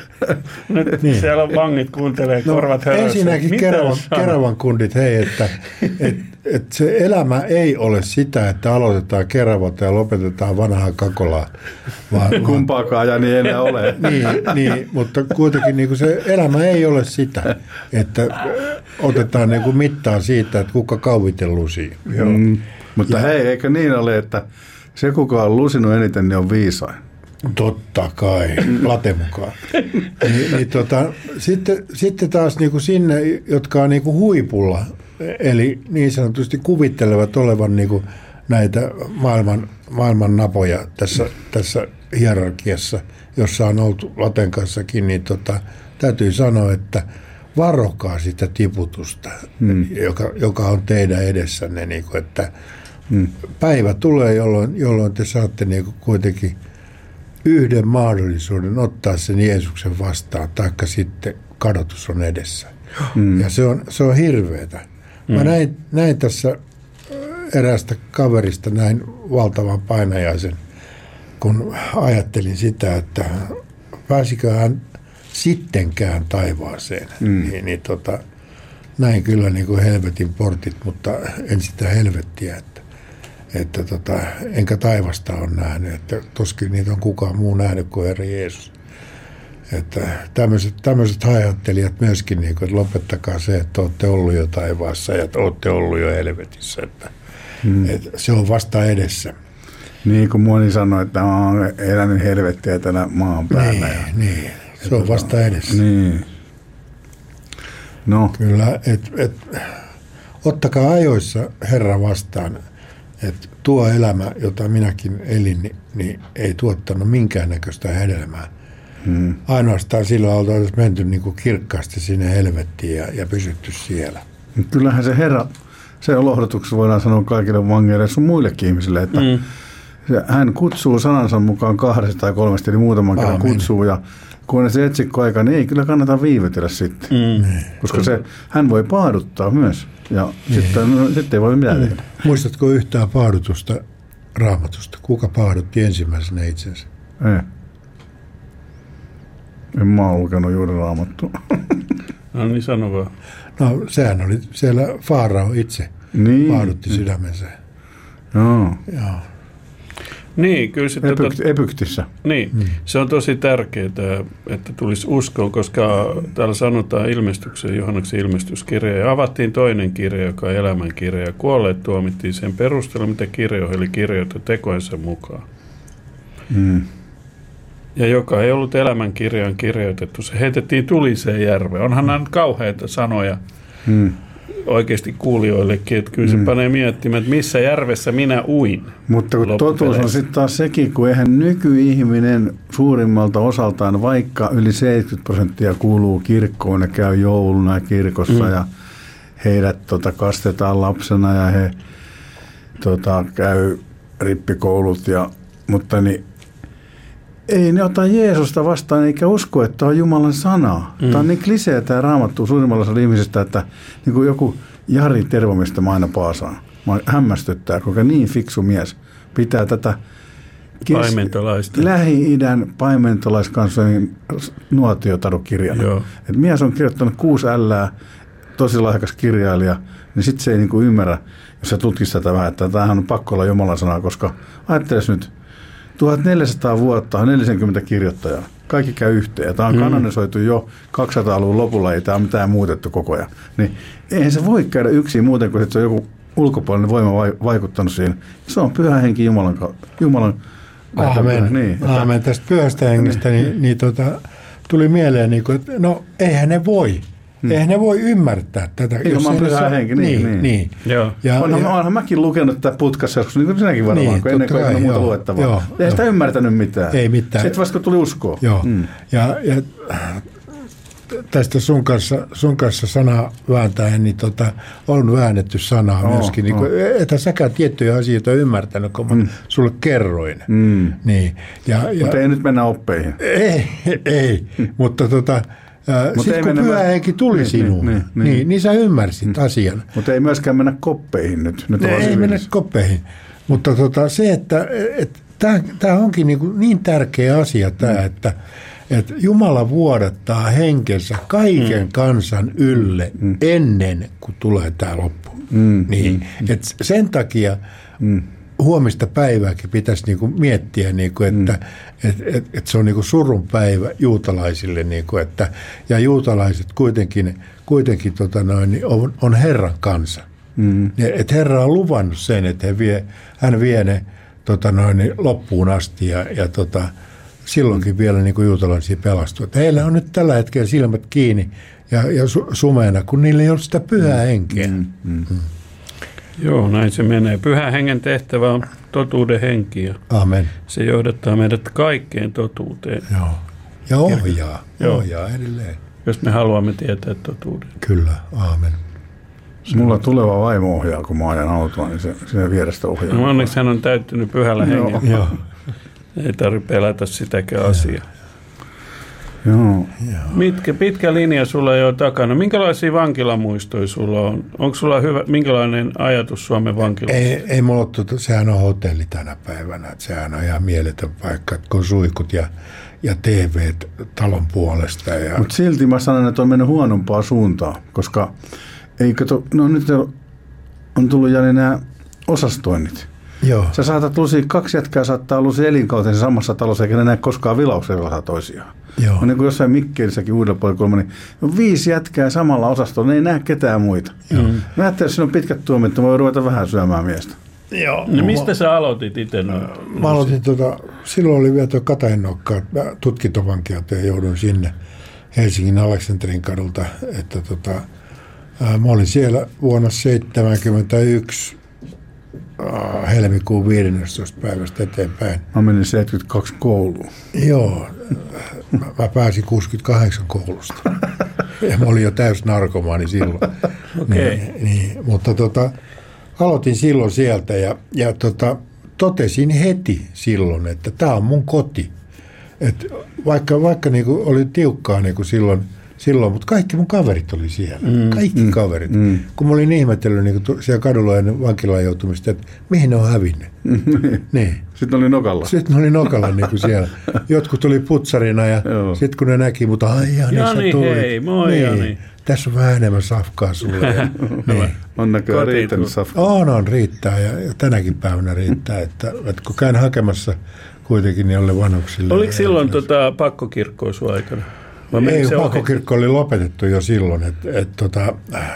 nyt niin. Siellä on vangit kuuntelee, no, korvat hörössä. Ensinnäkin Keravan, Keravan kundit, hei, että et, et se elämä ei ole sitä, että aloitetaan Keravota ja lopetetaan vanhaa Kakolaa. Vaan, kumpaakaan Jani ei enää ole. niin, niin, mutta kuitenkin niin kuin se elämä ei ole sitä, että otetaan niin kuin mittaa siitä, että kuka kauviten lusii. Mm. Mutta ja, hei, eikö niin ole, että se, kuka on lusinut eniten, niin on viisain. Totta kai, late mukaan. Ni, niin tota, sitten, sitten taas niin kuin sinne, jotka on niin kuin huipulla, eli niin sanotusti kuvittelevat olevan niin kuin näitä maailman, maailman napoja tässä, tässä hierarkiassa, jossa on oltu laten kanssakin, niin tota, täytyy sanoa, että varokaa sitä tiputusta, hmm. joka, joka on teidän edessänne, niin kuin, että hmm. päivä tulee, jolloin, jolloin te saatte niin kuin kuitenkin yhden mahdollisuuden ottaa sen Jeesuksen vastaan, taikka sitten kadotus on edessä. Hmm. Ja se on, se on hirveetä. Hmm. Mä näin, näin tässä eräästä kaverista näin valtavan painajaisen, kun ajattelin sitä, että pääsikö hän sittenkään taivaaseen. Mm. Niin, niin tota, näin kyllä niin kuin helvetin portit, mutta en sitä helvettiä, että, että tota, enkä taivasta ole nähnyt, että toskin niitä on kukaan muu nähnyt kuin Herra Jeesus. Että tämmöiset, tämmöiset hajattelijat myöskin, niin kuin, että lopettakaa se, että olette ollut jo taivaassa ja olette ollut jo helvetissä, että, mm. että se on vasta edessä. Niin kuin moni sanoi, että mä oon elänyt helvettiä tänä maan päällä. Niin, ja, niin. Se on vasta edessä. Niin. No. Kyllä, että et, ottakaa ajoissa Herra vastaan, että tuo elämä, jota minäkin elin, niin, niin ei tuottanut minkäännäköistä hedelmää. Hmm. Ainoastaan sillä oltaisiin menty niin kuin kirkkaasti sinne helvettiin ja, ja pysytty siellä. Kyllähän se Herra, se on lohdutuksessa voidaan sanoa kaikille vangeille ja sun muillekin ihmisille, että hmm. hän kutsuu sanansa mukaan kahdesta tai kolmesta, eli muutaman kerran kutsuu, ja kun on se etsikkoaika, niin ei kyllä kannata viivytellä sitten, mm. koska se, hän voi paaduttaa myös, ja mm. sitten, no, sitten ei voi mitään mm. tehdä. Muistatko yhtään paadutusta Raamatusta? Kuka paadutti ensimmäisenä itsensä? Ei. En mä ole lukenut juuri Raamattua. No niin, sano vaan. No sehän oli siellä Faarao itse niin. Paadutti sydämensä. Joo. Joo. Niin, kyllä se Epykt, tota, Epyktissä. Niin, mm. se on tosi tärkeää, että tulisi uskoon, koska täällä sanotaan ilmestyksen, Johanneksen ilmestyskirja, ja avattiin toinen kirja, joka on elämän kirja, ja kuolleet tuomittiin sen perusteella, mitä kirjo eli kirjoitettu tekoensa mukaan. Mm. Ja joka ei ollut elämän kirjaan kirjoitettu, se heitettiin tuliseen järveen. Onhan nämä kauheita sanoja. Mm. Oikeasti kuulijoillekin, että kyllä se mm. panee miettimään, että missä järvessä minä uin. Mutta kun totuus on sitten taas sekin, kun eihän nykyihminen suurimmalta osaltaan, vaikka yli seitsemänkymmentä prosenttia kuuluu kirkkoon ja käy jouluna kirkossa mm. ja heidät tota, kastetaan lapsena ja he tota, käy rippikoulut, ja, mutta niin, ei ne ota Jeesusta vastaan eikä usko, että on Jumalan sanaa. Mm. Tämä on niin klisee tämä Raamattu suurimmalla osalla ihmisistä, että niin kuin joku Jari Tervomista mä aina paasaan. Mä hämmästyttää, kuinka niin fiksu mies pitää tätä kes- Lähi-idän paimentolaiskansojen nuotiotarukirjana. Et mies on kirjoittanut kuusi ällää, tosi lahjakas kirjailija, niin sitten se ei niin kuin ymmärrä, jos se tutkisi tätä vähän, että tämähän on pakko olla Jumalan sanaa, koska ajatteles nyt, tuhatneljäsataa vuotta on neljäkymmentä kirjoittajaa. Kaikki käy yhteen. Ja tämä on kanonisoitu jo kaksisataaluvun lopulla, ei tämä ole mitään muutettu koko ajan. Niin eihän se voi käydä yksin muuten, kun se on joku ulkopuolinen voima vaikuttanut siihen. Se on pyhä henki Jumalan, Jumalan Aamen. Niin, Aamen. Tästä pyhästä hengestä, niin, niin tota, tuli mieleen, niin kuin, että no eihän ne voi. Hmm. Eihän ne voi ymmärtää tätä. Ilman pyhää henki, niin. niin, niin. Joo. Ja, onhan, ja, onhan mäkin lukenut tätä putkassa joskus, niin kuin sinäkin varmaan, niin, kun ennen kuin ei ole muuta luettavaa. Joo, ei joo. sitä ymmärtänyt mitään. Ei mitään. Sitten vasta kun tuli uskoa. Joo. Hmm. Ja, ja tästä sun kanssa, sun kanssa sanaa vääntäen, niin tota, on väännetty sanaa oh, myöskin. Niin oh. Että säkään tiettyjä asioita ymmärtänyt, kun mm. sulle kerroin. Mm. Niin. Ja, ja, mutta ei nyt mennä oppeihin. Ei, ei. mutta tota, sitten kun pyhä henki tuli niin, sinuun, niin, niin, niin, niin sä ymmärsit mm. asian. Mutta ei myöskään mennä koppeihin nyt. nyt ei ei mennä koppeihin. Mutta tota, se, että et, tämä onkin niin, niin tärkeä asia, tämä, mm. että et Jumala vuodattaa henkensä kaiken mm. kansan ylle mm. ennen kuin tulee tämä loppu. Mm. Niin. Mm. Et sen takia mm. huomista päivääkin pitäisi niinku miettiä, niinku, että mm. et, et, et se on niinku surun päivä juutalaisille. Niinku, että, ja juutalaiset kuitenkin, kuitenkin tota noin, on, on Herran kansa. Mm. Et Herra on luvannut sen, että hän vie, hän vie ne tota noin, loppuun asti ja, ja tota, silloinkin vielä niin kuin juutalaisia pelastuu. Että heillä on nyt tällä hetkellä silmät kiinni ja, ja su, sumeena, kun niillä ei ole sitä pyhää henkeä. Mm, mm. Mm. Joo, näin se menee. Pyhän hengen tehtävä on totuuden henki. Ja amen. Se johdattaa meidät kaikkeen totuuteen. Joo. Ja ohjaa. Joo. Ohjaa edelleen. Jos me haluamme tietää totuuden. Kyllä, aamen. Mulla tuleva vaimo ohjaa, kun mä ajan autoa, niin se siinä vierestä ohjaa. No onneksi hän on täyttynyt pyhällä hengellä. Joo. Ei tarvitse pelätä sitäkään asiaa. Joo. Mitkä, pitkä linja sulla ei ole takana. Minkälaisia vankilamuistoja sulla on? Onko sulla hyvä, minkälainen ajatus Suomen vankilasta? Ei, ei mulla ole, sehän on hotelli tänä päivänä. Että sehän on ihan mieletön paikka, että kun suikut ja, ja T V talon puolesta. Ja... Mutta silti mä sanon, että on mennyt huonompaa suuntaan, koska ei kato, no nyt on tullut jälleen nämä osastoinnit. Joo. Sä saatat lusia, kaksi jätkää saattaa lusia elinkautensa samassa talossa, eikä ne näe koskaan vilauksella toisiaan. Joo. On niin kuin jossain Mikkelissäkin uudella puolella, niin on viisi jätkää samalla osastolla, ne ei näe ketään muita. Joo. Mä ajattelin, että siinä on pitkät tuomit, että voi ruveta vähän syömään miestä. Joo. No mistä sä aloitit itse? No, mä aloitin, tota, silloin oli vielä tuo Katajanokka, tutkintovankialta ja joudun sinne Helsingin Aleksanterin kadulta, että tota, ää, mä olin siellä vuonna seitsemänkymmentäyksi helmikuun viidestoista päivästä eteenpäin. Mä menin seitsemänkymmentäkaksi kouluun. Joo, mä pääsin kuusikymmentäkahdeksan koulusta. Ja mä olin jo täys narkomaani silloin. Okay. Niin, niin, mutta tota, aloitin silloin sieltä ja, ja tota, totesin heti silloin, että tämä on mun koti. Et vaikka vaikka niinku oli tiukkaa niinku silloin, Silloin, mutta kaikki mun kaverit oli siellä. Mm, kaikki mm, kaverit. Mm. Kun mä olin ihmetellyt niin siellä kadulla ennen vankilaan joutumista, että mihin ne on hävinnyt. niin. Sitten ne oli nokalla. Sitten ne oli nokalla niin kuin siellä. Jotkut tuli putsarina ja sitten kun ne näki, mutta ai Jani, Jani, sä tulit. hei, moi niin. Jani. Tässä on vähän enemmän safkaa sulle. Ja, niin. On näköjään riittänyt safkaa. On, on, riittää ja, ja tänäkin päivänä riittää. Että, että kun käyn hakemassa kuitenkin niille vanhuksille. Oliko silloin tota, pakkokirkkoa sun aikana? Ei, pakkokirkko oli lopetettu jo silloin, että et, tota,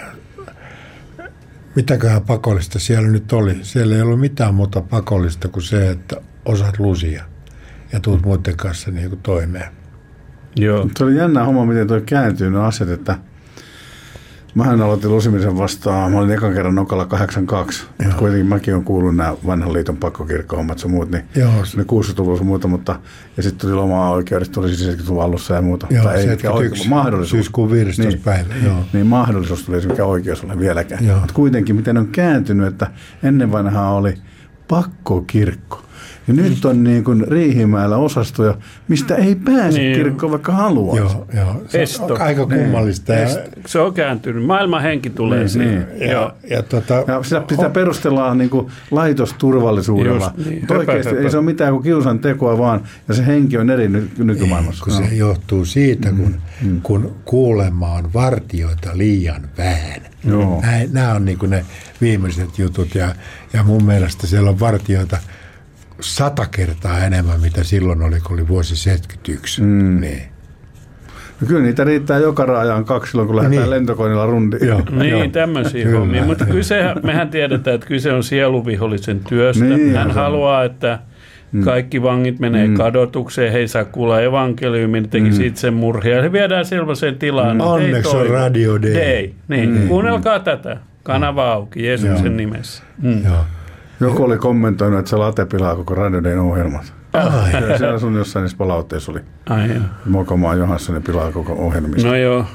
mitäköhän pakollista siellä nyt oli. Siellä ei ollut mitään muuta pakollista kuin se, että osaat lusia ja tuut muiden kanssa niin kuin toimeen. Joo. Se oli jännä homma, miten toi kääntyy ne asiat, että mähän aloitin lusimisen vastaan. Mä olin ekan kerran nokalla kahdeksankymmentäkaksi. Kuitenkin mäkin olen kuullut nämä vanhan liiton pakkokirkko-hommat ja muut, niin joo. Ne kuusikymmentäluvulla ja muuta, mutta ja sitten tuli lomaa oikeudesta, tuli seitsemänkymmentäluvun alussa ja muuta. Joo, tai ei oikeus, mahdollisuus. Syyskuun viidestoista niin, päivä. Joo. Niin mahdollisuus tuli, mikä oikeus ole vieläkään. Mutta kuitenkin, miten on kääntynyt, että ennen vanhaa oli pakkokirkko. Ja nyt on niin kuin Riihimäellä osastoja, mistä ei pääse niin. kirkkoon, vaikka haluaa. Joo, joo. Se Esto. on aika kummallista. Niin. Ja... Se on kääntynyt. Maailman henki tulee niin, siihen. Niin. Ja, ja, tota... ja sitä, sitä perustellaan niin kuin laitosturvallisuudella. Niin. Mutta oikeasti höpä, höpä. Ei se ole mitään kuin kiusan tekoa vaan, ja se henki on eri ny- nykymaailmassa. Kun no. Se johtuu siitä, kun, mm. kun kuulemma on vartijoita liian vähän. Nämä, nämä on niin kuin ne viimeiset jutut, ja, ja mun mielestä siellä on vartijoita sata kertaa enemmän, mitä silloin oli, kun oli vuosi seitsemänkymmentäyksi. Mm. Niin. No kyllä niitä riittää joka raajaan kaksi silloin, kun lähdetään niin. lentokoneella rundiin. Joo. Niin, tämmöisiä hommia. Mutta kyse, mehän tiedetään, että kyse on sieluvihollisen työstä. Niin, Hän haluaa, että kaikki vangit menee mm. kadotukseen, he ei saa kuulla evankeliumin, tekisi mm. itsemurhia. He viedään sellaiseen tilaan. Mm. Onneksi on Radio Day. Day. Niin. Mm. Kuunnelkaa tätä. Kanava auki Jeesuksen mm. nimessä. Mm. Joku oli kommentoinut, että se late pilaa koko Radio Dayn ohjelmat. Ai. Siellä sun jossain niissä palautteissa oli. Ai joo. Mokomaa Johansson pilaa koko ohjelmista. No joo.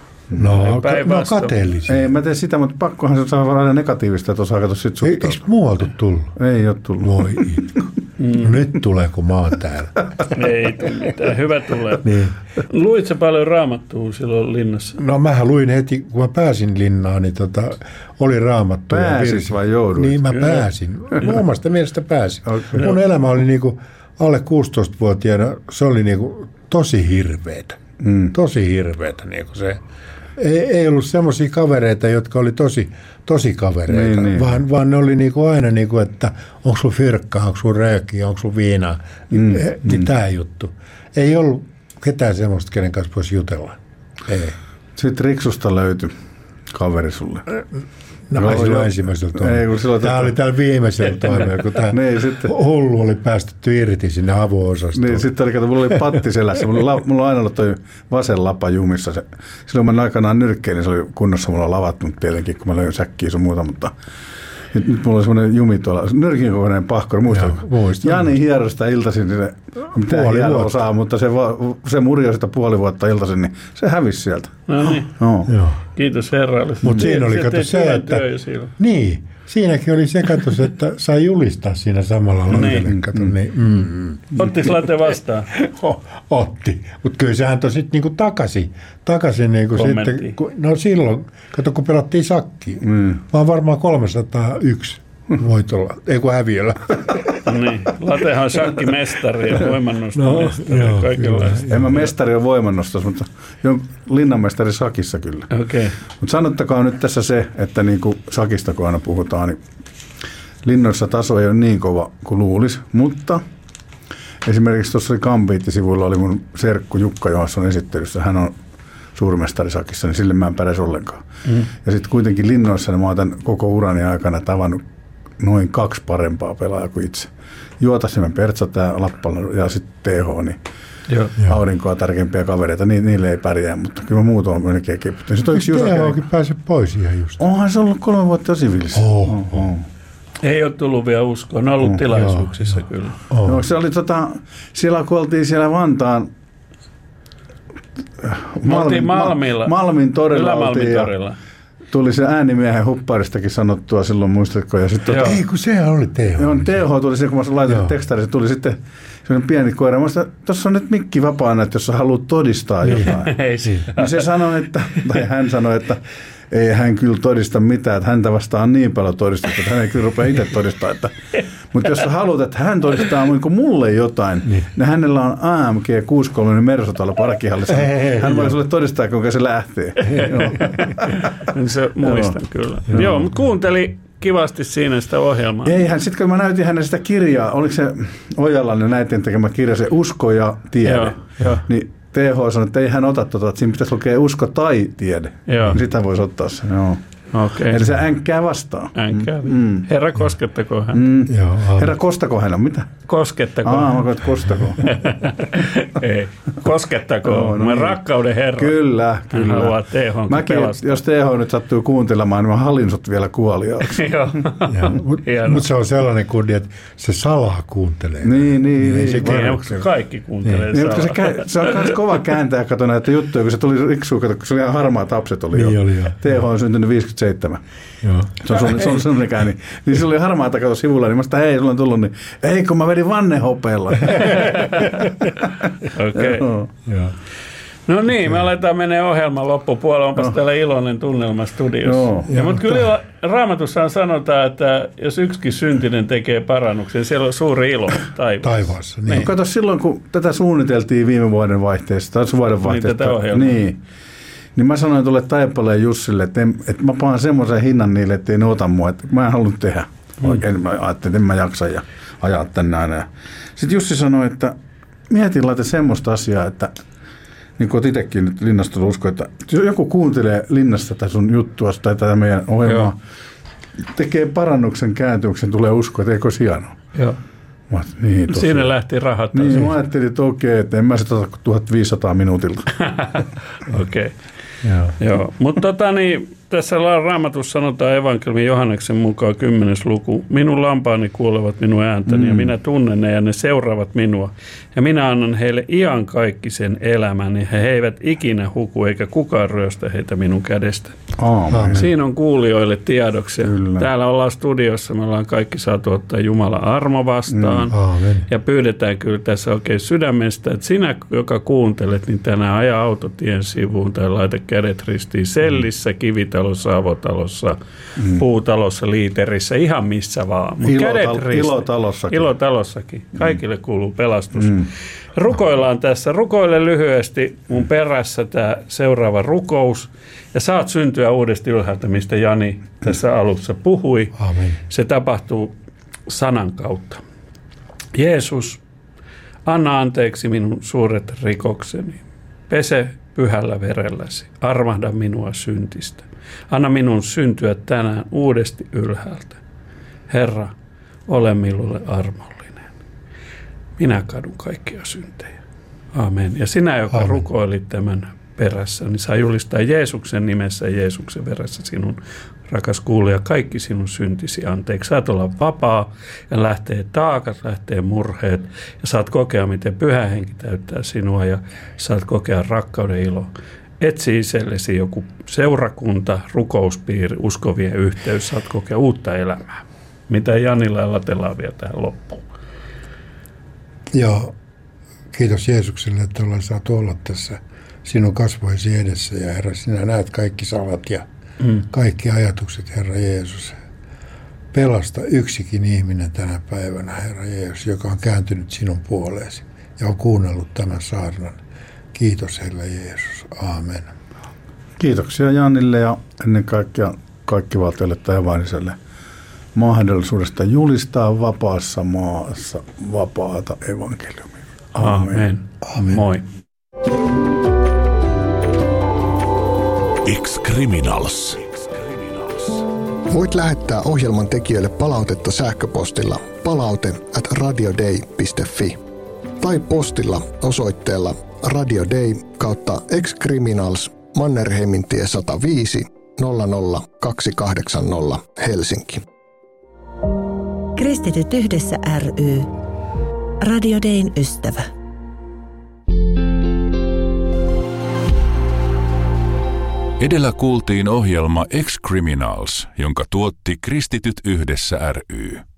No, no kateellisia. Ei, mä teen sitä, mutta pakkohan se saa aina negatiivista, että osaa katsoa sit suhtautua. Eikö muualta tullut? Ei ole tullut. Voi itku. Mm. No nyt tulee, kun mä oon täällä. Ei tule mitään. Hyvä tulee. Niin. Luit sä paljon Raamattua silloin linnassa? No mähän luin heti, kun mä pääsin linnaan, niin tota, oli Raamattua. Pääsis vai jouduit? Niin mä pääsin. Omasta mielestä pääsin. Okay. Mun elämä oli niinku alle kuusitoistavuotiaana, se oli niinku tosi hirveetä. Mm. Tosi hirveetä niinku se. Ei, ei ollut semmoisia kavereita, jotka oli tosi, tosi kavereita, niin, vaan, niin. vaan ne oli niinku aina, niinku, että onko sulla fyrkkaa, onko sulla röökiä, onko sulla viinaa, mm, niin, mm. niin tämä juttu. Ei ollut ketään semmoista, kenen kanssa voisi jutella. Ei. Sitten Riksusta löytyi kaveri sulle. No, no silloin ensimmäisellä toimella. Tämä oli täällä viimeisellä toimella, kun tämä niin, hullu oli päästetty irti sinne avo-osastoon. Niin, sitten oli, kato, mulla oli patti selässä. Mulla, mulla on aina ollut toi vasen lapa jumissa. Se, silloin mä aikanaan nyrkkein, niin se oli kunnossa mulla lavattunut tietenkin, kun mä löin säkkiä sun muuta, mutta nyt, nyt mulla oli semmoinen jumi tuolla, nyrkin kokoinen pahkori, muistatko? Muistan. Jani hieroi sitä iltaisin, niin se, mitä hiero osaa, mutta se, se murjoi sitä puoli vuotta iltaisin, niin se hävisi sieltä. No niin. No. Joo. Kiitos herralle. Mutta siinä oli kato se, että niin, siinäkin oli se katos, että sai julistaa siinä samalla laitelle. Niin. Niin. Mm. Ottiko late vastaan? Otti, mutta kyllä sehän toi sitten niinku takaisin. takaisin niinku sitten, kun, no silloin, kato kun pelattiin sakkiin, mm. vaan varmaan kolmesataayksi voitolla, ei kun häviöllä. Niin, latehan on shakkimestari ja voimannustomestari no, ja kaikenlaista. En mä mestari ole voimannostossa, mutta linnanmestari sakissa kyllä. Okay. Mutta sanottakaa nyt tässä se, että niin kuin sakista kun aina puhutaan, niin linnoissa taso ei ole niin kova kuin luulisi, mutta esimerkiksi tuossa oli Kampiitti-sivuilla oli mun serkku Jukka Johansson esittelyssä, hän on suurmestari sakissa, niin sille mä en pärjäs ollenkaan. Mm. Ja sitten kuitenkin linnoissa niin mä oon tämän koko urani aikana tavannut noin kaksi parempaa pelaajaa kuin itse. Juotasniemen Pertsa, tämä Lappala ja sitten T H, niin Joo. aurinkoa tärkeimpiä kavereita, ni, niille ei pärjää, mutta kyllä muuta on melkein kiputtu. T H:kin pääse pois ihan just. Onhan se ollut kolme vuotta siviilissä. Oh, oh. Oh. Ei ole tullut vielä uskoa, ne on ollut oh, tilaisuuksissa joo. kyllä. Oh. No, se oli tota, siellä kun oltiin siellä Vantaan Malmin, Malmilla. Malmin torilla oltiin ja tuli se äänimiehen hupparistakin sanottua silloin, muistatko? Ja sit, tota, ei, kun sehän oli T H. Joo, T H tuli se, kun mä laitoin tekstari, se tuli sitten sellainen pieni koira. Mä sanoin, tuossa on nyt mikki vapaana, että jos sä haluat todistaa jotain. Ei siinä. Niin se sanoi, että, tai hän sanoi, että ei hän kyllä todista mitään, että häntä vastaan niin paljon todistettu, että hän ei kyllä rupea itse todistaa. Että, mutta jos sä haluat, että hän todistaa niin kuin mulle jotain, niin. niin hänellä on A M G kuusikymmentäkolme Mersu tuolla parkkihallissa. Hän voi sulle todistaa, kuinka se lähtee. Se muistan kyllä. Joo, Joo mutta kuunteli kivasti siinä sitä ohjelmaa. Eihän, sitten kun mä näytin hänelle sitä kirjaa, oliko se Ojalainen näiden tekemä kirja, se Usko ja tiede, Joo, jo. Niin T H sanoi, että ei hän ota tuota, että siinä pitäisi lukea usko tai tiede. Joo. Sitä voisi ottaa sen, joo. Okay. Eli se änkkää vastaan. Änkkää. Mm. Herra, koskettako hän? Mm. Herra, kostako hän on? Mitä? Koskettako hän? Aa, mä koet, kostako. Ei. Koskettako? No, no, niin. Rakkauden herra. Kyllä, kyllä. Hän haluaa T H:n Mäkin, jos T H nyt sattuu kuuntelemaan, niin mä hallin sut vielä kuoliaaksi. Joo. Mutta mut se on sellainen kundi, että se salaa kuuntelee. Niin, niin. niin, se niin kaikki kuuntelee niin. salaa. Se, kä- se on myös kova kääntää, kato näitä juttuja, kun se tuli riksuu, kato, kun se oli ihan harmaat apset oli niin jo. Oli jo. T H on syntynyt viisikymmentäseitsemän. Joo. Se on sun, se on sun ikään, niin, niin se oli harmaata kato sivulla, niin mä sitä, hei, sulla on tullut, niin ei, kun mä vedin vannehopeella. Okei. Okay. No niin, me aletaan menee ohjelman loppupuolella, onpas no. täällä iloinen tunnelma studiossa. Joo. Ja, mutta kyllä Raamatussaan sanotaan, että jos yksikin syntinen tekee parannuksen, siellä on suuri ilo taivaassa. Taivaassa, niin. No, kato, silloin kun tätä suunniteltiin viime vuoden vaihteessa, tai vuoden vaihteessa, niin, tätä ohjelmaa. Niin, niin mä sanoin tuolle Taipaleen Jussille, että, en, että mä paan semmoisen hinnan niille, että ei ne ota mua, että mä en halunnut tehdä. Oikein mä ajattelin, että en mä jaksa ja ajaa tänne aina. Sitten Jussi sanoi, että mietin laita semmoista asiaa, että niin kuin olet itsekin nyt linnasta usko, että jos joku kuuntelee linnasta tai sun juttua tai tätä meidän ohjelmaa, Joo. tekee parannuksen kääntymyksen, tulee usko, että eikö hienoa. Joo. Mä, niin, Siinä lähti rahat. Niin, mä ajattelin, että okei, että en mä sitä ota tuhatviisisataa minuutilta. Okei. Okay. Joo. Joo. Mutta tota, niin, tässä Raamatussa sanotaan evankeliumin Johanneksen mukaan kymmenes luku. Minun lampaani kuulevat minun ääntäni mm. ja minä tunnen ne ja ne seuraavat minua. Ja minä annan heille iankaikkisen elämän ja he eivät ikinä huku eikä kukaan ryöstä heitä minun kädestäni. Aamen. Siinä on kuulijoille tiedoksi. Kyllä. Täällä ollaan studiossa, me ollaan kaikki saatu ottaa Jumalan armo vastaan. Mm. Ja pyydetään kyllä tässä oikein sydämestä, että sinä, joka kuuntelet, niin tänään aja autotien sivuun tai laita kädet ristiin sellissä, kivitalossa, avotalossa, mm. puutalossa, liiterissä, ihan missä vaan. Mut Ilotalo- kädet ristiin. Ilotalossakin. Ilotalossakin. Kaikille kuuluu pelastus. Mm. Rukoillaan tässä. Rukoile lyhyesti mun perässä tämä seuraava rukous. Ja saat syntyä uudesti ylhäältä, mistä Jani tässä alussa puhui. Amen. Se tapahtuu sanan kautta. Jeesus, anna anteeksi minun suuret rikokseni. Pese pyhällä verelläsi. Armahda minua syntistä. Anna minun syntyä tänään uudesti ylhäältä. Herra, ole minulle armollinen. Minä kadun kaikkia syntejä. Amen. Ja sinä, joka Amen. rukoilit tämän perässä, niin saa julistaa Jeesuksen nimessä ja Jeesuksen veressä sinun, rakas kuulija, kaikki sinun syntisi anteeksi. Saat olla vapaa ja lähtee taakat, lähtee murheet ja saat kokea, miten Pyhä Henki täyttää sinua ja saat kokea rakkauden ilo. Etsi itsellesi joku seurakunta, rukouspiiri, uskovien yhteys, saat kokea uutta elämää. Mitä Janilla latellaan vielä tähän loppuun? Joo, kiitos Jeesukselle, että ollaan saatu olla tässä sinun kasvoisi edessä ja Herra, sinä näet kaikki salat ja mm. kaikki ajatukset, Herra Jeesus. Pelasta yksikin ihminen tänä päivänä, Herra Jeesus, joka on kääntynyt sinun puoleesi ja on kuunnellut tämän saarnan. Kiitos, Herra Jeesus. Aamen. Kiitoksia Janille ja ennen kaikkea kaikkivaltialle taivaaniselle mahdollisuudesta julistaa vapaassa maassa vapaata evankeliumia. Aamen. Amen. Amen. Moi. Ex-Criminals. Voit lähettää ohjelman tekijöille palautetta sähköpostilla palaute at radiodei piste fi tai postilla osoitteella radiodei kautta ex-criminals Mannerheimintie sata viisi nolla nolla kaksi kahdeksan nolla Helsinki. Kristityt yhdessä ry. Radio Dayn ystävä. Edellä kuultiin ohjelma Ex-Criminals, jonka tuotti Kristityt yhdessä ry.